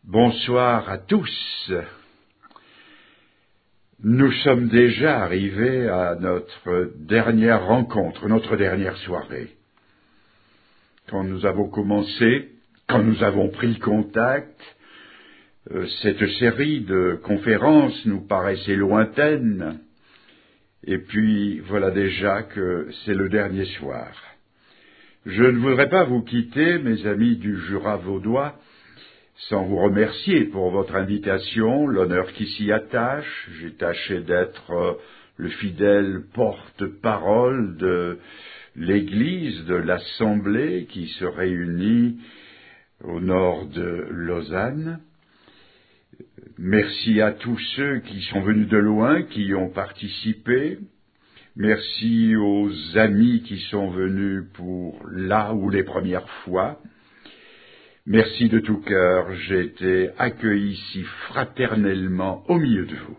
Bonsoir à tous. Nous sommes déjà arrivés à notre dernière rencontre, notre dernière soirée. Quand nous avons commencé, quand nous avons pris contact, cette série de conférences nous paraissait lointaine, et puis voilà déjà que c'est le dernier soir. Je ne voudrais pas vous quitter, mes amis du Jura vaudois, sans vous remercier pour votre invitation, l'honneur qui s'y attache. J'ai tâché d'être le fidèle porte-parole de l'Église, de l'Assemblée qui se réunit au nord de Lausanne. Merci à tous ceux qui sont venus de loin, qui y ont participé. Merci aux amis qui sont venus pour là ou les premières fois. Merci de tout cœur, j'ai été accueilli si fraternellement au milieu de vous.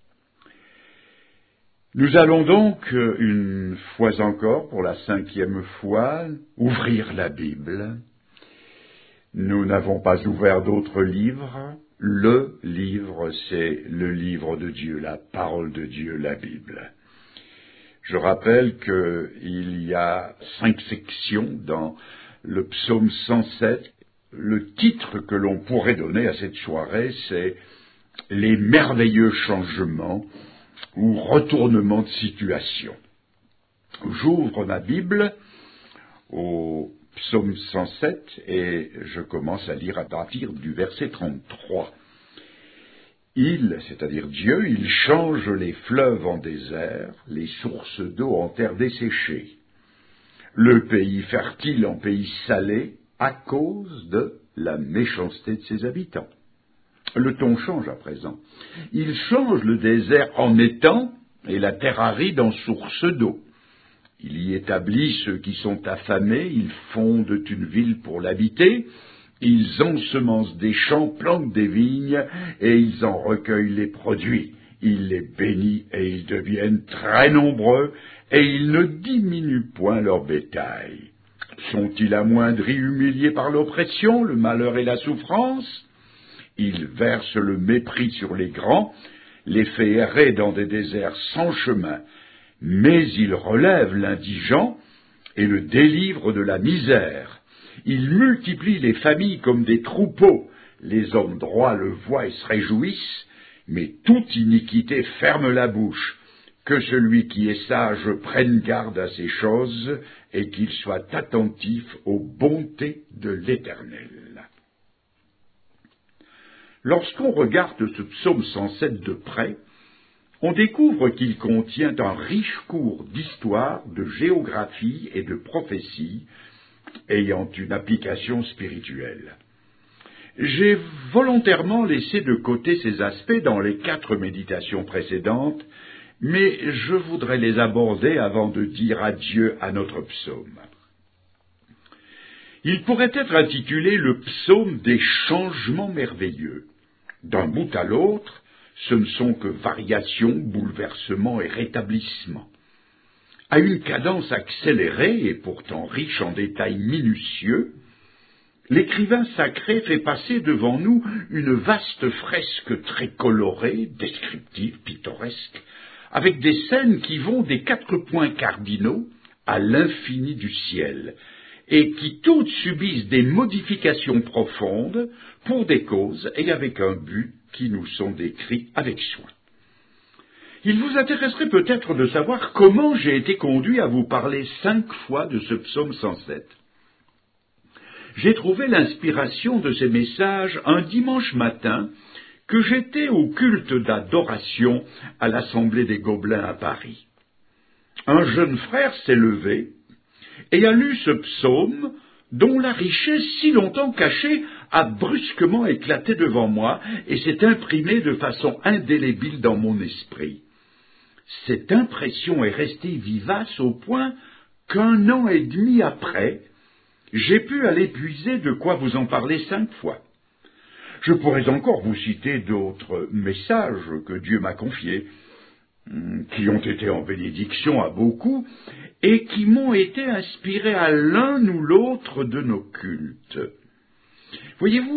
Nous allons donc, une fois encore, pour la 5e fois, ouvrir la Bible. Nous n'avons pas ouvert d'autres livres. Le livre, c'est le livre de Dieu, la parole de Dieu, la Bible. Je rappelle qu'il y a 5 sections dans le psaume 107. Le titre que l'on pourrait donner à cette soirée, c'est « Les merveilleux changements » ou « retournements de situation ». J'ouvre ma Bible au psaume 107 et je commence à lire à partir du verset 33. Il, c'est-à-dire Dieu, il change les fleuves en désert, les sources d'eau en terre desséchée, le pays fertile en pays salé, à cause de la méchanceté de ses habitants. Le ton change à présent. Il change le désert en étang et la terre aride en source d'eau. Il y établit ceux qui sont affamés, ils fondent une ville pour l'habiter, ils ensemencent des champs, plantent des vignes et ils en recueillent les produits. Il les bénit et ils deviennent très nombreux et ils ne diminuent point leur bétail. Sont-ils amoindris, humiliés par l'oppression, le malheur et la souffrance? Ils versent le mépris sur les grands, les fait errer dans des déserts sans chemin, mais ils relèvent l'indigent et le délivrent de la misère. Ils multiplient les familles comme des troupeaux, les hommes droits le voient et se réjouissent, mais toute iniquité ferme la bouche. Que celui qui est sage prenne garde à ces choses et qu'il soit attentif aux bontés de l'Éternel. Lorsqu'on regarde ce psaume 107 de près, on découvre qu'il contient un riche cours d'histoire, de géographie et de prophétie ayant une application spirituelle. J'ai volontairement laissé de côté ces aspects dans les 4 méditations précédentes, mais je voudrais les aborder avant de dire adieu à notre psaume. Il pourrait être intitulé le psaume des changements merveilleux. D'un bout à l'autre, ce ne sont que variations, bouleversements et rétablissements. À une cadence accélérée et pourtant riche en détails minutieux, l'écrivain sacré fait passer devant nous une vaste fresque très colorée, descriptive, pittoresque, avec des scènes qui vont des 4 points cardinaux à l'infini du ciel, et qui toutes subissent des modifications profondes pour des causes et avec un but qui nous sont décrits avec soin. Il vous intéresserait peut-être de savoir comment j'ai été conduit à vous parler 5 fois de ce psaume 107. J'ai trouvé l'inspiration de ces messages un dimanche matin que j'étais au culte d'adoration à l'Assemblée des Gobelins à Paris. Un jeune frère s'est levé et a lu ce psaume dont la richesse si longtemps cachée a brusquement éclaté devant moi et s'est imprimée de façon indélébile dans mon esprit. Cette impression est restée vivace au point qu'1 an et demi après, j'ai pu aller puiser de quoi vous en parler 5 fois. Je pourrais encore vous citer d'autres messages que Dieu m'a confiés, qui ont été en bénédiction à beaucoup, et qui m'ont été inspirés à l'un ou l'autre de nos cultes. Voyez-vous,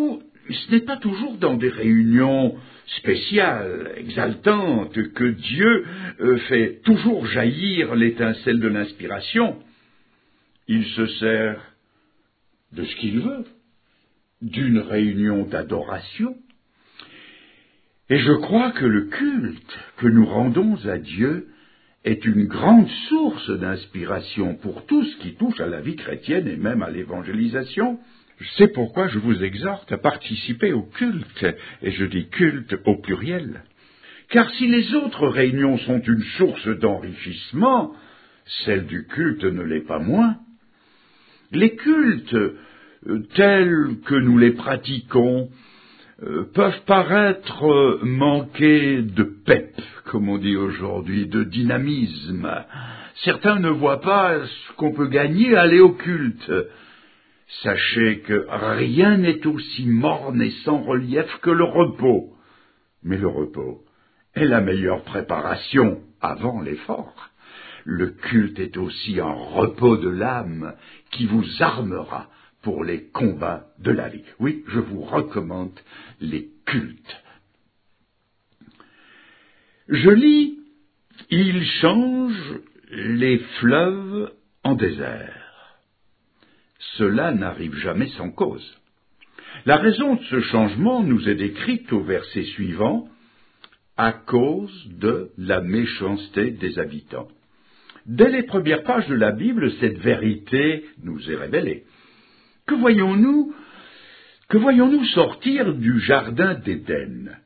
ce n'est pas toujours dans des réunions spéciales, exaltantes, que Dieu fait toujours jaillir l'étincelle de l'inspiration. Il se sert de ce qu'il veut, d'une réunion d'adoration. Et je crois que le culte que nous rendons à Dieu est une grande source d'inspiration pour tout ce qui touche à la vie chrétienne et même à l'évangélisation. C'est pourquoi je vous exhorte à participer au culte, et je dis culte au pluriel. Car si les autres réunions sont une source d'enrichissement, celle du culte ne l'est pas moins. Les cultes, tels que nous les pratiquons, peuvent paraître manquer de pep, comme on dit aujourd'hui, de dynamisme. Certains ne voient pas ce qu'on peut gagner à aller au culte. Sachez que rien n'est aussi morne et sans relief que le repos. Mais le repos est la meilleure préparation avant l'effort. Le culte est aussi un repos de l'âme qui vous armera pour les combats de la vie. Oui, je vous recommande les cultes. Je lis, il change les fleuves en désert. Cela n'arrive jamais sans cause. La raison de ce changement nous est décrite au verset suivant, à cause de la méchanceté des habitants. Dès les premières pages de la Bible, cette vérité nous est révélée. Que voyons-nous sortir du jardin d'Éden?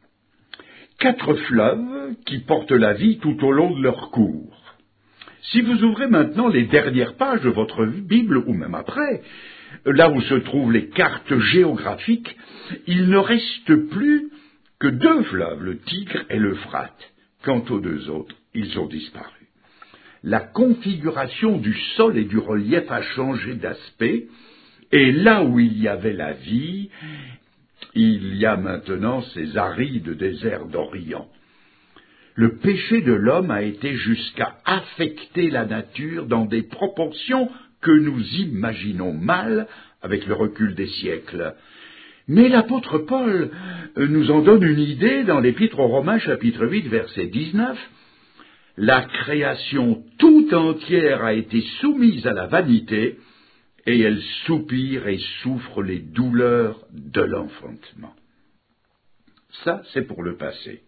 4 fleuves qui portent la vie tout au long de leur cours. Si vous ouvrez maintenant les dernières pages de votre Bible, ou même après, là où se trouvent les cartes géographiques, il ne reste plus que 2 fleuves, le Tigre et l'Euphrate. Quant aux 2 autres, ils ont disparu. La configuration du sol et du relief a changé d'aspect, et là où il y avait la vie, il y a maintenant ces arides déserts d'Orient. Le péché de l'homme a été jusqu'à affecter la nature dans des proportions que nous imaginons mal avec le recul des siècles. Mais l'apôtre Paul nous en donne une idée dans l'Épître aux Romains, chapitre 8, verset 19. La création tout entière a été soumise à la vanité, et elle soupire et souffre les douleurs de l'enfantement. Ça, c'est pour le passé.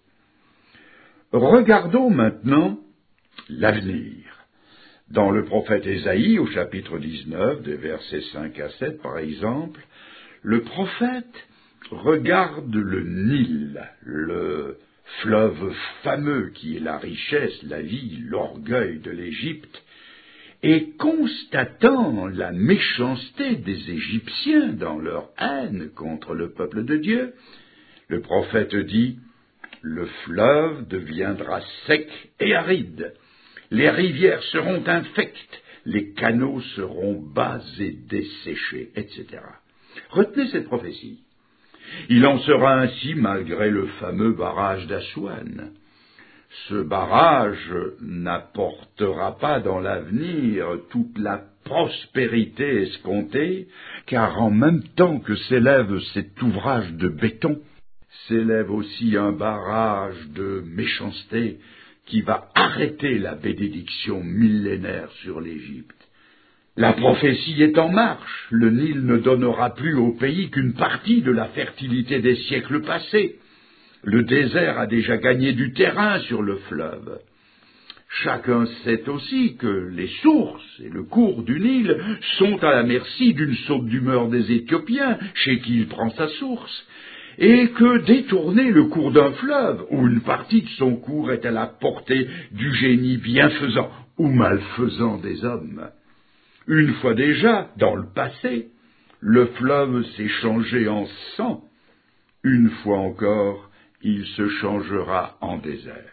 Regardons maintenant l'avenir. Dans le prophète Ésaïe, au chapitre 19, des versets 5 à 7, par exemple, le prophète regarde le Nil, le fleuve fameux qui est la richesse, la vie, l'orgueil de l'Égypte, et constatant la méchanceté des Égyptiens dans leur haine contre le peuple de Dieu, le prophète dit « Le fleuve deviendra sec et aride, les rivières seront infectes, les canaux seront bas et desséchés, etc. » Retenez cette prophétie. Il en sera ainsi malgré le fameux barrage d'Assouan. Ce barrage n'apportera pas dans l'avenir toute la prospérité escomptée, car en même temps que s'élève cet ouvrage de béton, s'élève aussi un barrage de méchanceté qui va arrêter la bénédiction millénaire sur l'Égypte. La prophétie est en marche. Le Nil ne donnera plus au pays qu'une partie de la fertilité des siècles passés. Le désert a déjà gagné du terrain sur le fleuve. Chacun sait aussi que les sources et le cours du Nil sont à la merci d'une saute d'humeur des Éthiopiens, chez qui il prend sa source, et que détourner le cours d'un fleuve, ou une partie de son cours, est à la portée du génie bienfaisant ou malfaisant des hommes. Une fois déjà, dans le passé, le fleuve s'est changé en sang. Une fois encore, il se changera en désert.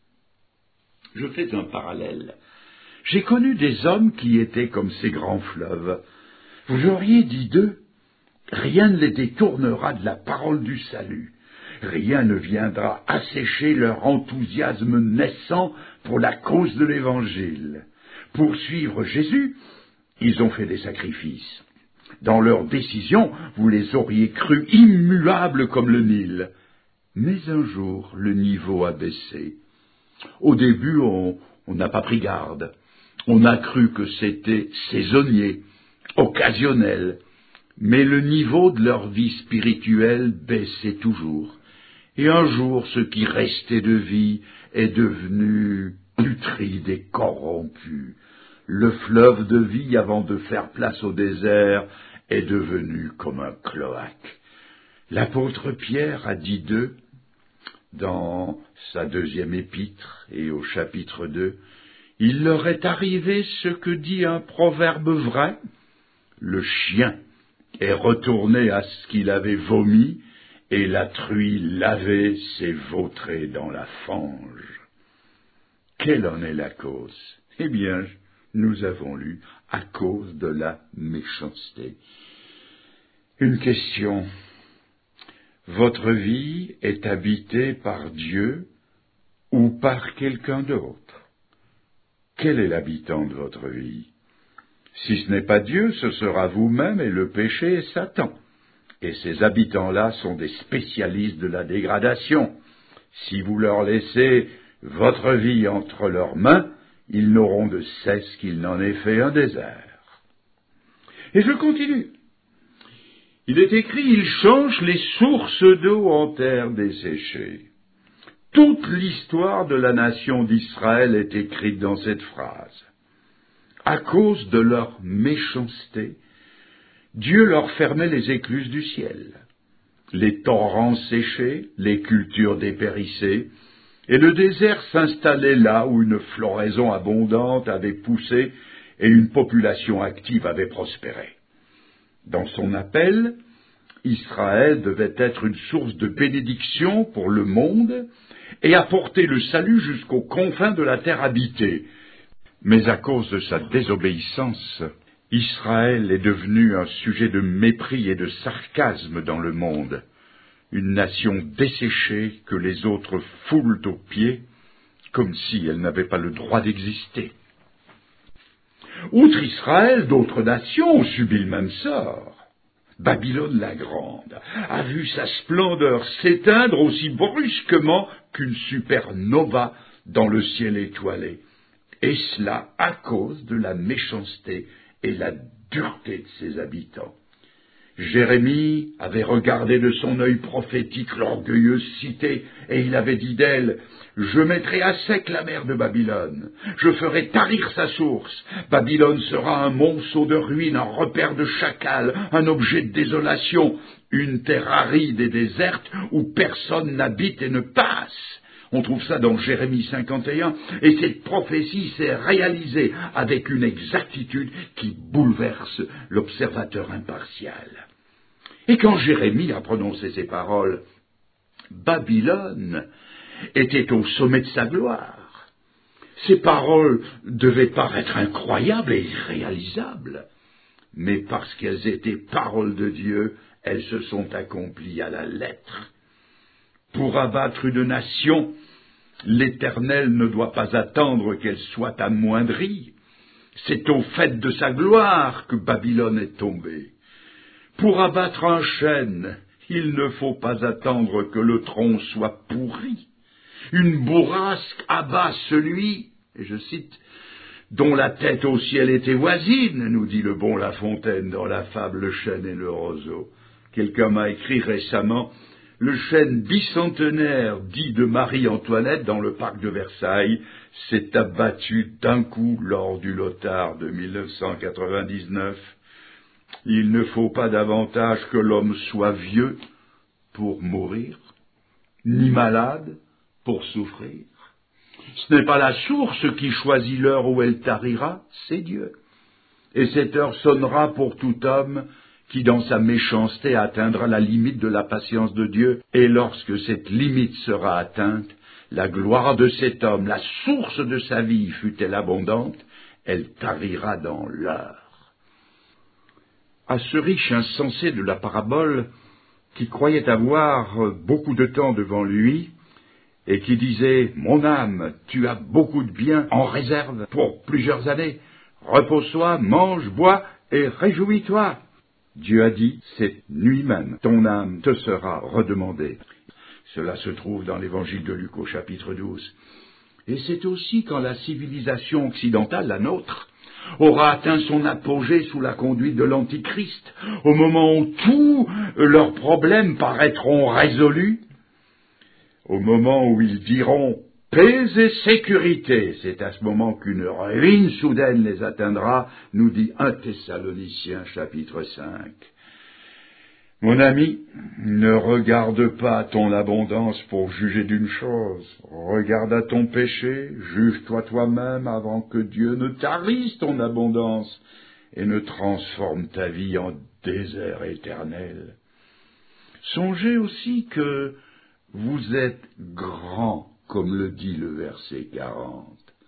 Je fais un parallèle. J'ai connu des hommes qui étaient comme ces grands fleuves. Vous auriez dit d'eux, rien ne les détournera de la parole du salut. Rien ne viendra assécher leur enthousiasme naissant pour la cause de l'Évangile. Pour suivre Jésus, ils ont fait des sacrifices. Dans leurs décisions, vous les auriez crus immuables comme le Nil. Mais un jour, le niveau a baissé. Au début, on n'a pas pris garde. On a cru que c'était saisonnier, occasionnel. Mais le niveau de leur vie spirituelle baissait toujours. Et un jour, ce qui restait de vie est devenu putride et corrompu. Le fleuve de vie, avant de faire place au désert, est devenu comme un cloaque. L'apôtre Pierre a dit d'eux, dans sa 2e épître et au chapitre 2, « Il leur est arrivé ce que dit un proverbe vrai, le chien est retourné à ce qu'il avait vomi, et la truie lavée s'est vautrée dans la fange. » Quelle en est la cause? Eh bien, nous avons lu, à cause de la méchanceté. Une question. Votre vie est habitée par Dieu ou par quelqu'un d'autre? Quel est l'habitant de votre vie? Si ce n'est pas Dieu, ce sera vous-même et le péché et Satan. Et ces habitants-là sont des spécialistes de la dégradation. Si vous leur laissez votre vie entre leurs mains, ils n'auront de cesse qu'il n'en ait fait un désert. Et je continue. Il est écrit, il change les sources d'eau en terre desséchée. Toute l'histoire de la nation d'Israël est écrite dans cette phrase. À cause de leur méchanceté, Dieu leur fermait les écluses du ciel. Les torrents séchaient, les cultures dépérissaient, et le désert s'installait là où une floraison abondante avait poussé et une population active avait prospéré. Dans son appel, Israël devait être une source de bénédiction pour le monde et apporter le salut jusqu'aux confins de la terre habitée. Mais à cause de sa désobéissance, Israël est devenu un sujet de mépris et de sarcasme dans le monde, une nation desséchée que les autres foulent aux pieds, comme si elle n'avait pas le droit d'exister. Outre Israël, d'autres nations ont subi le même sort. Babylone la Grande a vu sa splendeur s'éteindre aussi brusquement qu'une supernova dans le ciel étoilé, et cela à cause de la méchanceté et la dureté de ses habitants. Jérémie avait regardé de son œil prophétique l'orgueilleuse cité, et il avait dit d'elle, « Je mettrai à sec la mer de Babylone, je ferai tarir sa source. Babylone sera un monceau de ruines, un repère de chacals, un objet de désolation, une terre aride et déserte où personne n'habite et ne passe. » On trouve ça dans Jérémie 51, et cette prophétie s'est réalisée avec une exactitude qui bouleverse l'observateur impartial. Et quand Jérémie a prononcé ces paroles, Babylone était au sommet de sa gloire. Ces paroles devaient paraître incroyables et irréalisables, mais parce qu'elles étaient paroles de Dieu, elles se sont accomplies à la lettre. Pour abattre une nation, l'Éternel ne doit pas attendre qu'elle soit amoindrie. C'est au faîte de sa gloire que Babylone est tombée. Pour abattre un chêne, il ne faut pas attendre que le tronc soit pourri. Une bourrasque abat celui, et je cite, dont la tête au ciel était voisine, nous dit le bon La Fontaine dans la fable Le chêne et le roseau. Quelqu'un m'a écrit récemment, le chêne bicentenaire dit de Marie-Antoinette dans le parc de Versailles s'est abattu d'un coup lors du Lothar de 1999. Il ne faut pas davantage que l'homme soit vieux pour mourir, ni malade pour souffrir. Ce n'est pas la source qui choisit l'heure où elle tarira, c'est Dieu. Et cette heure sonnera pour tout homme qui dans sa méchanceté atteindra la limite de la patience de Dieu, et lorsque cette limite sera atteinte, la gloire de cet homme, la source de sa vie, fût-elle abondante, elle tarira dans l'heure. À ce riche insensé de la parabole, qui croyait avoir beaucoup de temps devant lui, et qui disait « Mon âme, tu as beaucoup de biens en réserve pour plusieurs années, repose-toi, mange, bois et réjouis-toi ». Dieu a dit, cette nuit même, ton âme te sera redemandée. Cela se trouve dans l'évangile de Luc au chapitre 12. Et c'est aussi quand la civilisation occidentale, la nôtre, aura atteint son apogée sous la conduite de l'Antichrist, au moment où tous leurs problèmes paraîtront résolus, au moment où ils diront « paix et sécurité », c'est à ce moment qu'une ruine soudaine les atteindra, nous dit 1 Thessaloniciens chapitre 5. Mon ami, ne regarde pas ton abondance pour juger d'une chose. Regarde à ton péché, juge-toi toi-même avant que Dieu ne tarise ton abondance et ne transforme ta vie en désert éternel. Songez aussi que vous êtes grand, comme le dit le verset 40.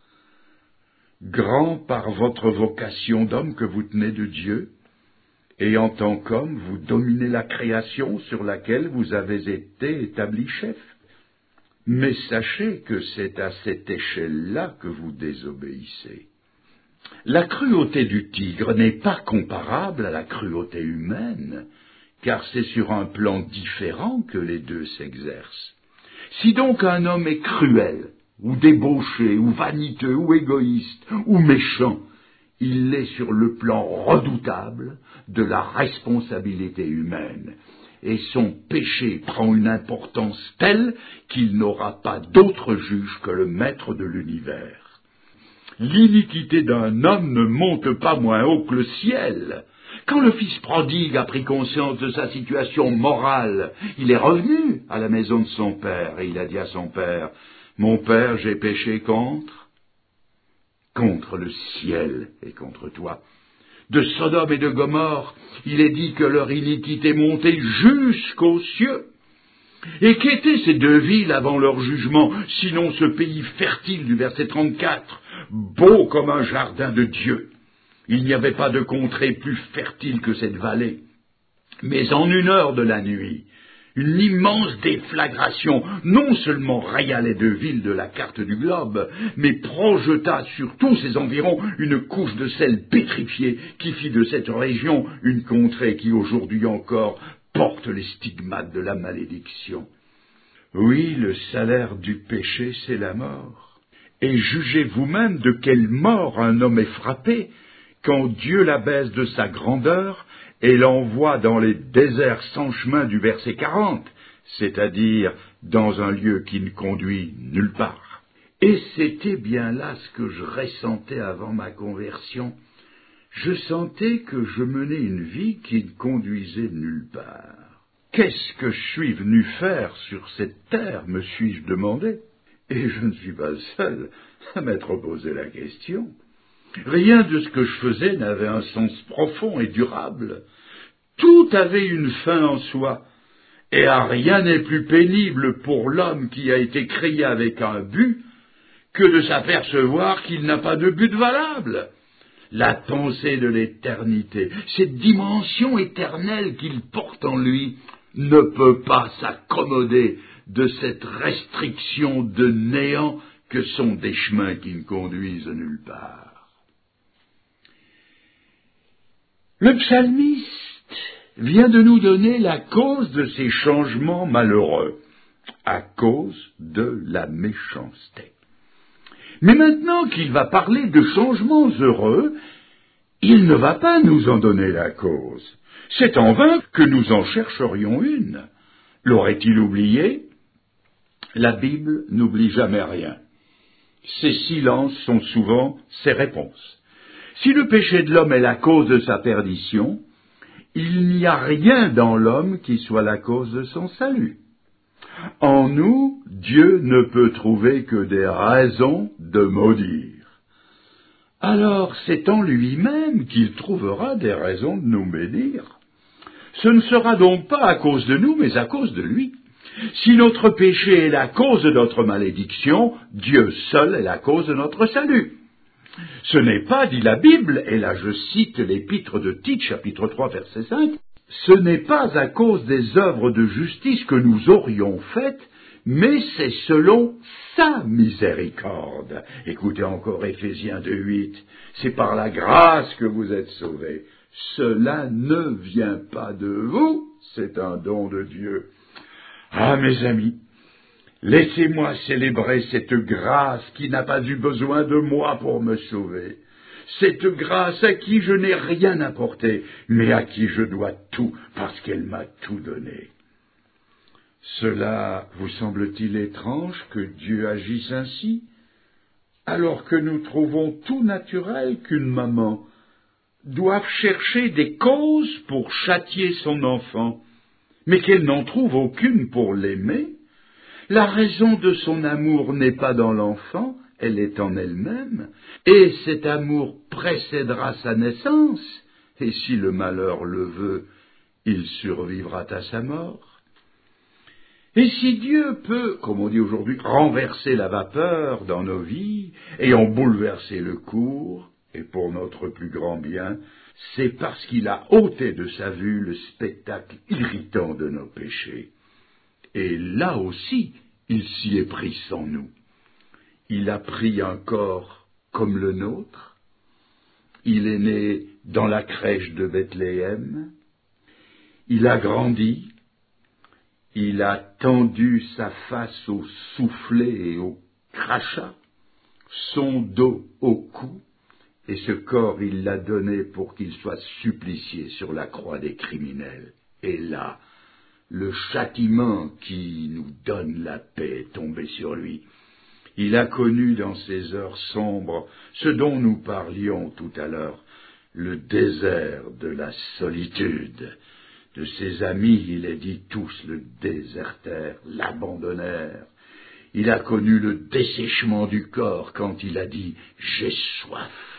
Grand par votre vocation d'homme que vous tenez de Dieu, et en tant qu'homme, vous dominez la création sur laquelle vous avez été établi chef. Mais sachez que c'est à cette échelle-là que vous désobéissez. La cruauté du tigre n'est pas comparable à la cruauté humaine, car c'est sur un plan différent que les deux s'exercent. Si donc un homme est cruel, ou débauché, ou vaniteux, ou égoïste, ou méchant, il l'est sur le plan redoutable de la responsabilité humaine, et son péché prend une importance telle qu'il n'aura pas d'autre juge que le maître de l'univers. L'iniquité d'un homme ne monte pas moins haut que le ciel. Quand le fils prodigue a pris conscience de sa situation morale, il est revenu à la maison de son père, et il a dit à son père, « Mon père, j'ai péché contre le ciel et contre toi. » De Sodome et de Gomorrhe, il est dit que leur iniquité montait jusqu'aux cieux. Et qu'étaient ces deux villes avant leur jugement, sinon ce pays fertile du verset 34, beau comme un jardin de Dieu. Il n'y avait pas de contrée plus fertile que cette vallée. Mais en 1 heure de la nuit, une immense déflagration non seulement raya les deux villes de la carte du globe, mais projeta sur tous ses environs une couche de sel pétrifié qui fit de cette région une contrée qui aujourd'hui encore porte les stigmates de la malédiction. Oui, le salaire du péché, c'est la mort. Et jugez vous-même de quelle mort un homme est frappé quand Dieu l'abaisse de sa grandeur et l'envoie dans les déserts sans chemin du verset 40, c'est-à-dire dans un lieu qui ne conduit nulle part. Et c'était bien là ce que je ressentais avant ma conversion. Je sentais que je menais une vie qui ne conduisait nulle part. Qu'est-ce que je suis venu faire sur cette terre, me suis-je demandé? Et je ne suis pas le seul à m'être posé la question. Rien de ce que je faisais n'avait un sens profond et durable. Tout avait une fin en soi, et rien n'est plus pénible pour l'homme qui a été créé avec un but que de s'apercevoir qu'il n'a pas de but valable. La pensée de l'éternité, cette dimension éternelle qu'il porte en lui, ne peut pas s'accommoder de cette restriction de néant que sont des chemins qui ne conduisent nulle part. Le psalmiste vient de nous donner la cause de ces changements malheureux, à cause de la méchanceté. Mais maintenant qu'il va parler de changements heureux, il ne va pas nous en donner la cause. C'est en vain que nous en chercherions une. L'aurait-il oublié? La Bible n'oublie jamais rien. Ses silences sont souvent ses réponses. Si le péché de l'homme est la cause de sa perdition, il n'y a rien dans l'homme qui soit la cause de son salut. En nous, Dieu ne peut trouver que des raisons de maudire. Alors c'est en lui-même qu'il trouvera des raisons de nous bénir. Ce ne sera donc pas à cause de nous, mais à cause de lui. Si notre péché est la cause de notre malédiction, Dieu seul est la cause de notre salut. Ce n'est pas, dit la Bible, et là je cite l'épître de Tite, chapitre 3, verset 5, ce n'est pas à cause des œuvres de justice que nous aurions faites, mais c'est selon sa miséricorde. Écoutez encore Éphésiens 2, 8, c'est par la grâce que vous êtes sauvés, Cela ne vient pas de vous, c'est un don de Dieu. Ah, mes amis, laissez-moi célébrer cette grâce qui n'a pas eu besoin de moi pour me sauver. Cette grâce à qui je n'ai rien apporté, mais à qui je dois tout, parce qu'elle m'a tout donné. Cela vous semble-t-il étrange que Dieu agisse ainsi, alors que nous trouvons tout naturel qu'une maman doive chercher des causes pour châtier son enfant, mais qu'elle n'en trouve aucune pour l'aimer? La raison de son amour n'est pas dans l'enfant, elle est en elle-même, et cet amour précédera sa naissance, et si le malheur le veut, il survivra à sa mort. Et si Dieu peut, comme on dit aujourd'hui, renverser la vapeur dans nos vies, et en bouleverser le cours, et pour notre plus grand bien, c'est parce qu'il a ôté de sa vue le spectacle irritant de nos péchés. Et là aussi, il s'y est pris sans nous. Il a pris un corps comme le nôtre. Il est né dans la crèche de Bethléem. Il a grandi. Il a tendu sa face au soufflet et au crachat, son dos au cou, et ce corps il l'a donné pour qu'il soit supplicié sur la croix des criminels. Et là, le châtiment qui nous donne la paix est tombé sur lui. Il a connu dans ces heures sombres ce dont nous parlions tout à l'heure, le désert de la solitude. De ses amis, il est dit, tous le désertèrent, l'abandonnèrent. Il a connu le dessèchement du corps quand il a dit « j'ai soif »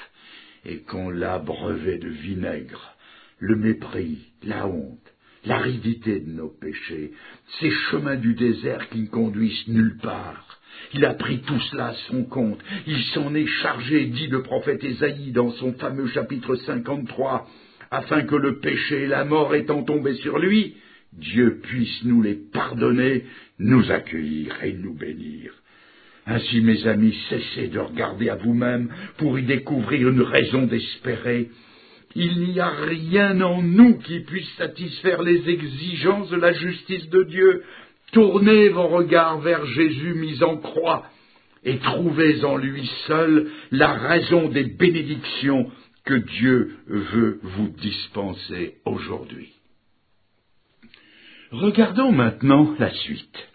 et qu'on l'a brevet de vinaigre, le mépris, la honte, l'aridité de nos péchés, ces chemins du désert qui ne conduisent nulle part. Il a pris tout cela à son compte, il s'en est chargé, dit le prophète Ésaïe dans son fameux chapitre 53, afin que le péché et la mort étant tombés sur lui, Dieu puisse nous les pardonner, nous accueillir et nous bénir. Ainsi, mes amis, cessez de regarder à vous-même pour y découvrir une raison d'espérer. Il n'y a rien en nous qui puisse satisfaire les exigences de la justice de Dieu. Tournez vos regards vers Jésus mis en croix et trouvez en lui seul la raison des bénédictions que Dieu veut vous dispenser aujourd'hui. Regardons maintenant la suite.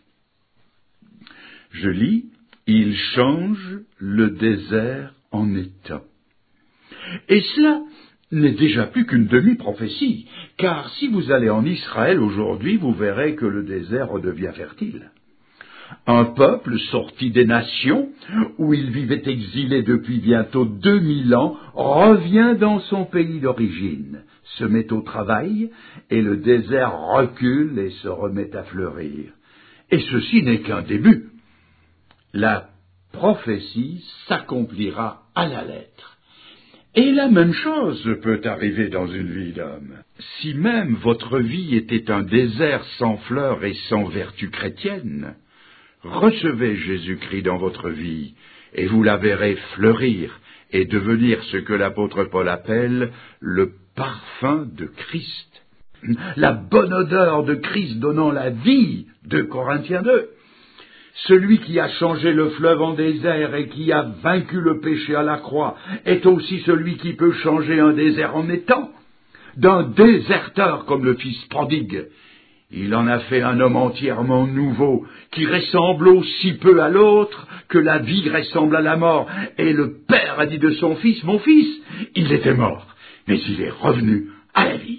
Je lis, il change le désert en étang. Et cela n'est déjà plus qu'une demi-prophétie, car si vous allez en Israël aujourd'hui, vous verrez que le désert redevient fertile. Un peuple sorti des nations, où il vivait exilé depuis bientôt 2000 ans, revient dans son pays d'origine, se met au travail, et le désert recule et se remet à fleurir. Et ceci n'est qu'un début. La prophétie s'accomplira à la lettre. Et la même chose peut arriver dans une vie d'homme. Si même votre vie était un désert sans fleurs et sans vertu chrétienne, recevez Jésus-Christ dans votre vie, et vous la verrez fleurir et devenir ce que l'apôtre Paul appelle le parfum de Christ. La bonne odeur de Christ donnant la vie, 2 Corinthiens 2. Celui qui a changé le fleuve en désert et qui a vaincu le péché à la croix est aussi celui qui peut changer un désert en étang. D'un déserteur comme le fils prodigue, il en a fait un homme entièrement nouveau, qui ressemble aussi peu à l'autre que la vie ressemble à la mort. Et le père a dit de son fils, « Mon fils, il était mort, mais il est revenu à la vie. »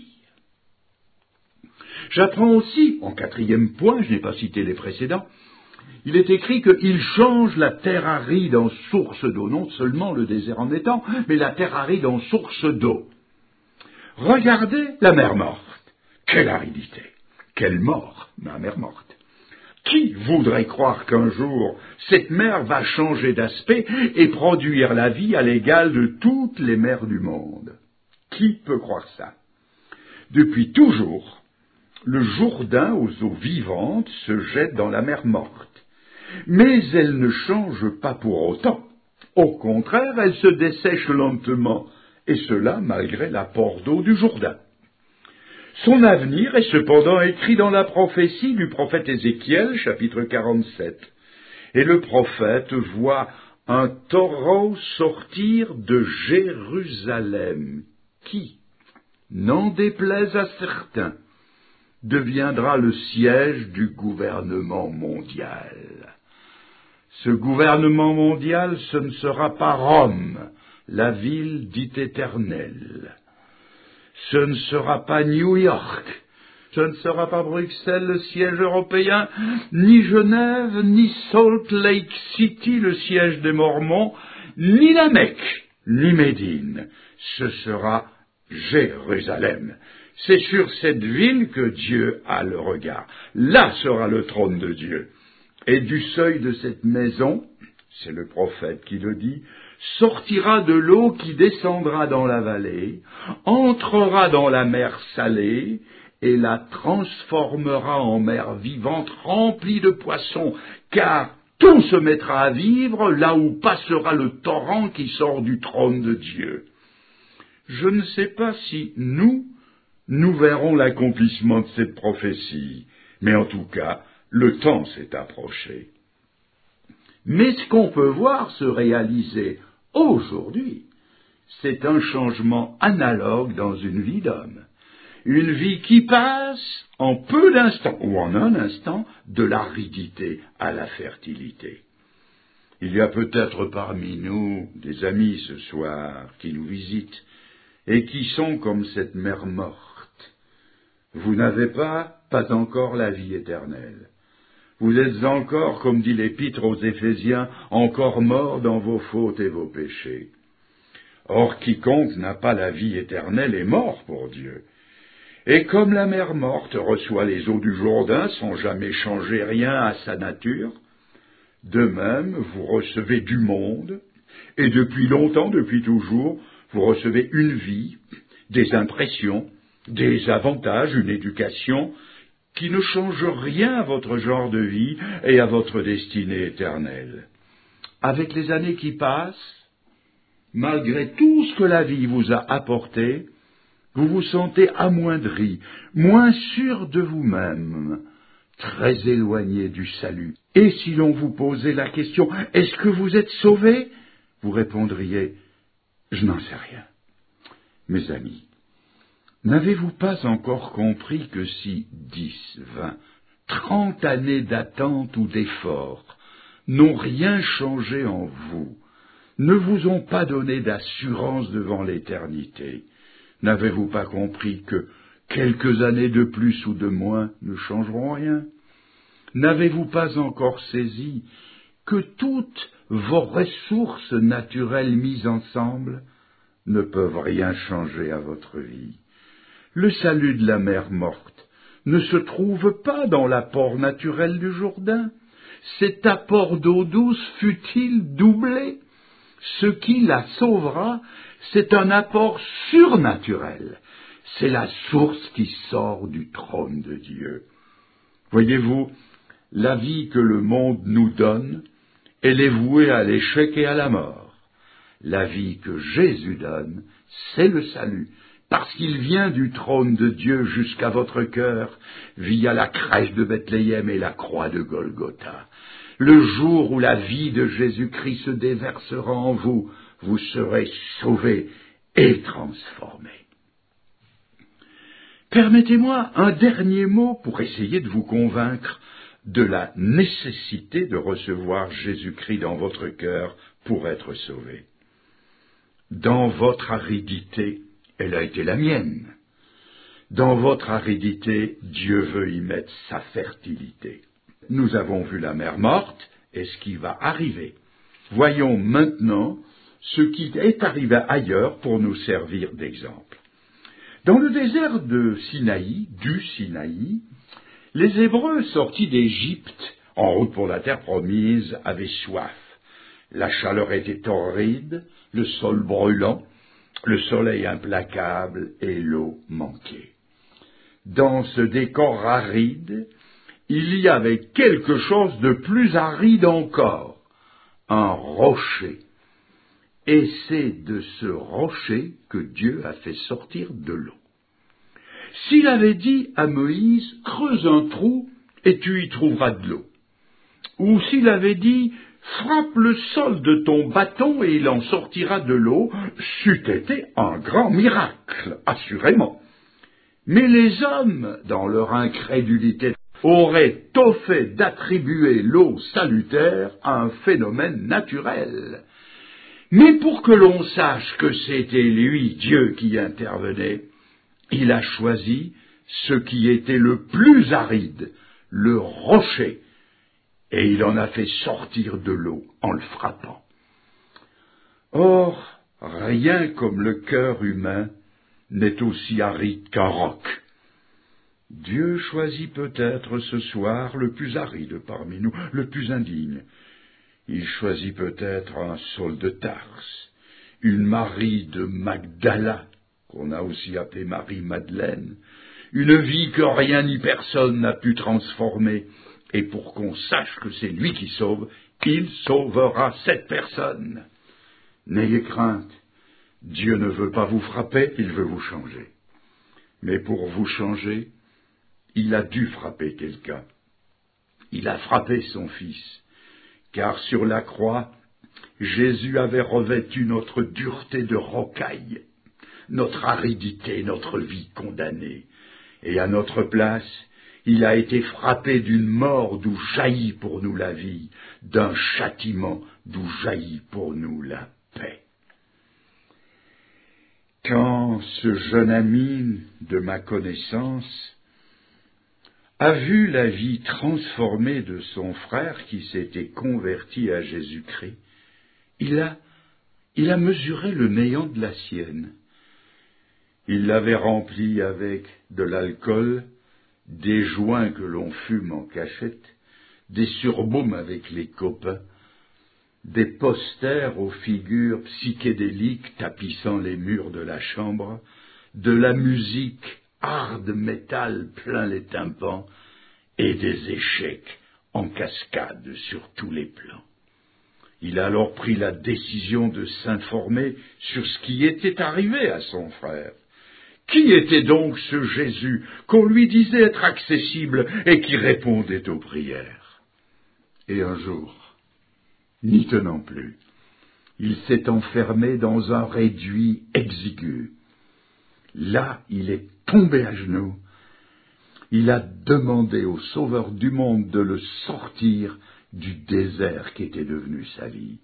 J'apprends aussi, en 4e point, je n'ai pas cité les précédents, il est écrit qu'il change la terre aride en source d'eau, non seulement le désert en étang, mais la terre aride en source d'eau. Regardez la mer morte. Quelle aridité! Quelle mort, ma mer morte! Qui voudrait croire qu'un jour, cette mer va changer d'aspect et produire la vie à l'égal de toutes les mers du monde? Qui peut croire ça? Depuis toujours, le Jourdain aux eaux vivantes se jette dans la mer morte. Mais elle ne change pas pour autant. Au contraire, elle se dessèche lentement et cela malgré l'apport d'eau du Jourdain. Son avenir est cependant écrit dans la prophétie du prophète Ézéchiel, chapitre 47. Et le prophète voit un torrent sortir de Jérusalem, qui, n'en déplaise à certains, deviendra le siège du gouvernement mondial. Ce gouvernement mondial, ce ne sera pas Rome, la ville dite éternelle. Ce ne sera pas New York, ce ne sera pas Bruxelles, le siège européen, ni Genève, ni Salt Lake City, le siège des Mormons, ni la Mecque, ni Médine. Ce sera Jérusalem. C'est sur cette ville que Dieu a le regard. Là sera le trône de Dieu. Et du seuil de cette maison, c'est le prophète qui le dit, sortira de l'eau qui descendra dans la vallée, entrera dans la mer salée, et la transformera en mer vivante remplie de poissons, car tout se mettra à vivre là où passera le torrent qui sort du trône de Dieu. Je ne sais pas si nous verrons l'accomplissement de cette prophétie, mais en tout cas, le temps s'est approché. Mais ce qu'on peut voir se réaliser aujourd'hui, c'est un changement analogue dans une vie d'homme. Une vie qui passe en peu d'instants, ou en un instant, de l'aridité à la fertilité. Il y a peut-être parmi nous des amis ce soir qui nous visitent et qui sont comme cette mer morte. Vous n'avez pas encore la vie éternelle. Vous êtes encore, comme dit l'Épître aux Éphésiens, encore morts dans vos fautes et vos péchés. Or, quiconque n'a pas la vie éternelle est mort pour Dieu. Et comme la mer morte reçoit les eaux du Jourdain sans jamais changer rien à sa nature, de même vous recevez du monde, et depuis longtemps, depuis toujours, vous recevez une vie, des impressions, des avantages, une éducation, qui ne change rien à votre genre de vie et à votre destinée éternelle. Avec les années qui passent, malgré tout ce que la vie vous a apporté, vous vous sentez amoindri, moins sûr de vous-même, très éloigné du salut. Et si l'on vous posait la question « Est-ce que vous êtes sauvé ?» vous répondriez « Je n'en sais rien. » Mes amis, n'avez-vous pas encore compris que si 10, 20, 30 années d'attente ou d'effort n'ont rien changé en vous, ne vous ont pas donné d'assurance devant l'éternité, n'avez-vous pas compris que quelques années de plus ou de moins ne changeront rien? N'avez-vous pas encore saisi que toutes vos ressources naturelles mises ensemble ne peuvent rien changer à votre vie? Le salut de la mer morte ne se trouve pas dans l'apport naturel du Jourdain. Cet apport d'eau douce fut-il doublé? Ce qui la sauvera, c'est un apport surnaturel. C'est la source qui sort du trône de Dieu. Voyez-vous, la vie que le monde nous donne, elle est vouée à l'échec et à la mort. La vie que Jésus donne, c'est le salut, parce qu'il vient du trône de Dieu jusqu'à votre cœur, via la crèche de Bethléem et la croix de Golgotha. Le jour où la vie de Jésus-Christ se déversera en vous, vous serez sauvés et transformés. Permettez-moi un dernier mot pour essayer de vous convaincre de la nécessité de recevoir Jésus-Christ dans votre cœur pour être sauvé. Dans votre aridité, elle a été la mienne. Dans votre aridité, Dieu veut y mettre sa fertilité. Nous avons vu la mer morte et ce qui va arriver. Voyons maintenant ce qui est arrivé ailleurs pour nous servir d'exemple. Dans le désert de Sinaï, du Sinaï, les Hébreux sortis d'Égypte, en route pour la terre promise, avaient soif. La chaleur était torride, le sol brûlant, le soleil implacable et l'eau manquait. Dans ce décor aride, il y avait quelque chose de plus aride encore, un rocher. et c'est de ce rocher que Dieu a fait sortir de l'eau. S'il avait dit à Moïse, creuse un trou et tu y trouveras de l'eau, ou s'il avait dit, frappe le sol de ton bâton et il en sortira de l'eau, c'eût été un grand miracle, assurément. Mais les hommes, dans leur incrédulité, auraient tôt fait d'attribuer l'eau salutaire à un phénomène naturel. Mais pour que l'on sache que c'était lui, Dieu, qui intervenait, il a choisi ce qui était le plus aride, le rocher, et il en a fait sortir de l'eau en le frappant. Or, rien comme le cœur humain n'est aussi aride qu'un roc. Dieu choisit peut-être ce soir le plus aride parmi nous, le plus indigne. Il choisit peut-être un Saul de Tarse, une Marie de Magdala, qu'on a aussi appelée Marie-Madeleine, une vie que rien ni personne n'a pu transformer, et pour qu'on sache que c'est lui qui sauve, il sauvera cette personne. N'ayez crainte, Dieu ne veut pas vous frapper, il veut vous changer. Mais pour vous changer, il a dû frapper quelqu'un. Il a frappé son Fils, car sur la croix, Jésus avait revêtu notre dureté de rocaille, notre aridité, notre vie condamnée, et à notre place, il a été frappé d'une mort d'où jaillit pour nous la vie, d'un châtiment d'où jaillit pour nous la paix. Quand ce jeune ami de ma connaissance a vu la vie transformée de son frère qui s'était converti à Jésus-Christ, il a mesuré le néant de la sienne. Il l'avait rempli avec de l'alcool, des joints que l'on fume en cachette, des surbaumes avec les copains, des posters aux figures psychédéliques tapissant les murs de la chambre, de la musique hard metal plein les tympans, et des échecs en cascade sur tous les plans. Il a alors pris la décision de s'informer sur ce qui était arrivé à son frère. Qui était donc ce Jésus qu'on lui disait être accessible et qui répondait aux prières? Et un jour, n'y tenant plus, il s'est enfermé dans un réduit exigu. Là, il est tombé à genoux. Il a demandé au Sauveur du monde de le sortir du désert qui était devenu sa vie.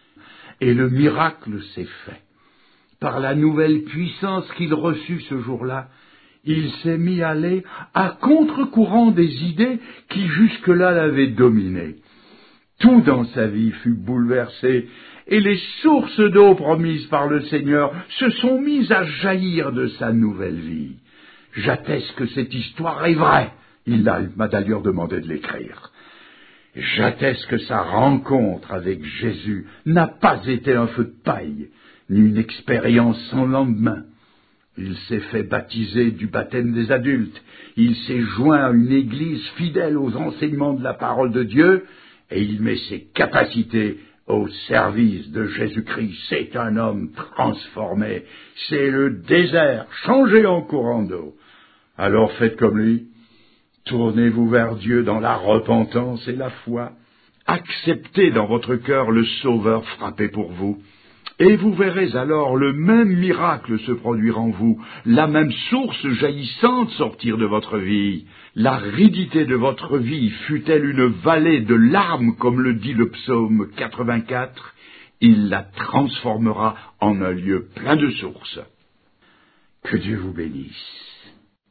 Et le miracle s'est fait. Par la nouvelle puissance qu'il reçut ce jour-là, il s'est mis à aller à contre-courant des idées qui jusque-là l'avaient dominé. Tout dans sa vie fut bouleversé, et les sources d'eau promises par le Seigneur se sont mises à jaillir de sa nouvelle vie. J'atteste que cette histoire est vraie. Il m'a d'ailleurs demandé de l'écrire. J'atteste que sa rencontre avec Jésus n'a pas été un feu de paille, ni une expérience sans lendemain. Il s'est fait baptiser du baptême des adultes, il s'est joint à une église fidèle aux enseignements de la parole de Dieu, et il met ses capacités au service de Jésus-Christ. C'est un homme transformé, c'est le désert changé en courant d'eau. Alors faites comme lui, tournez-vous vers Dieu dans la repentance et la foi, acceptez dans votre cœur le Sauveur frappé pour vous, et vous verrez alors le même miracle se produire en vous, la même source jaillissante sortir de votre vie. L'aridité de votre vie fût-elle une vallée de larmes, comme le dit le psaume 84, il la transformera en un lieu plein de sources. Que Dieu vous bénisse.